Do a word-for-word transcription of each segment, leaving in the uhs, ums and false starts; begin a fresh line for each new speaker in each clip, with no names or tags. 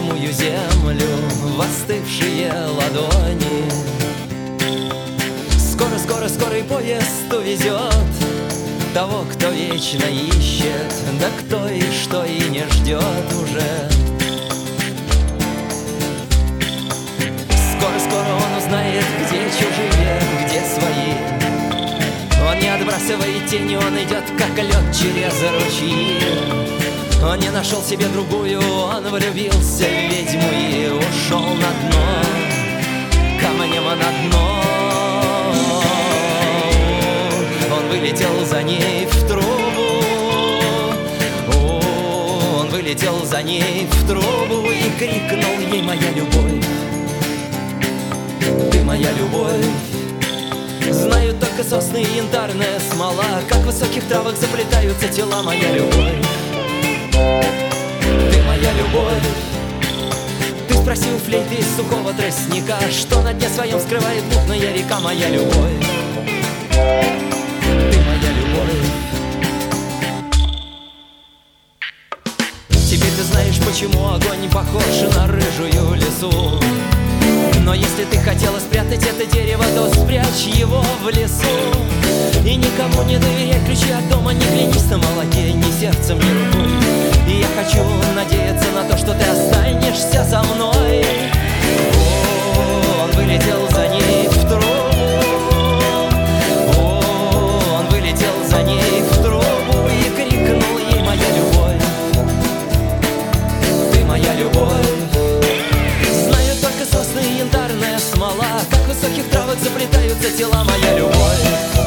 самую землю в остывшие ладони. Скоро, скоро, скорый поезд увезет того, кто вечно ищет, да кто и что и не ждет уже. Скоро, скоро он узнает, где чужие, где свои. Он не отбрасывает тени, он идет, как лед через ручьи. Он не нашел себе другую, он влюбился в ведьму и ушел на дно, камнем на дно. Он вылетел за ней в трубу, О, он вылетел за ней в трубу и крикнул ей: моя любовь, ты моя любовь. Знают только сосны и янтарная смола, как в высоких травах заплетаются тела, моя любовь. Ты моя любовь. Ты спросил флейты из сухого тростника, что на дне своем скрывает мутная река, моя любовь. Ты моя любовь. Теперь ты знаешь, почему огонь похож на рыжую лису. Но если ты хотела спрятать это дерево, то спрячь его в лесу. И никому не доверяй ключи от дома, не клянись на молоке, ни сердцем, ни рукой. И я хочу надеяться на то, что ты останешься со мной. О, он вылетел за ней в трубу, О, он вылетел за ней в трубу и крикнул ей: моя любовь, ты моя любовь. Знаю только сосны и янтарная смола, как в высоких травах заплетаются тела, моя любовь.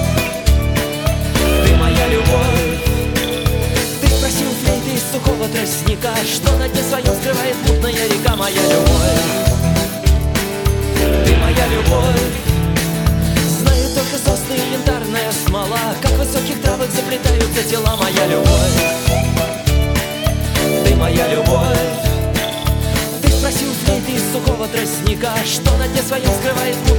Ты моя любовь. Ты спросил флейты из сухого тростника, что на дне своем скрывает мутная река, моя любовь. Ты моя любовь. Знаю только сосны и янтарная смола, как в высоких травах заплетаются тела, моя любовь. Ты моя любовь. Ты спросил флейты из сухого тростника, что на дне своем скрывает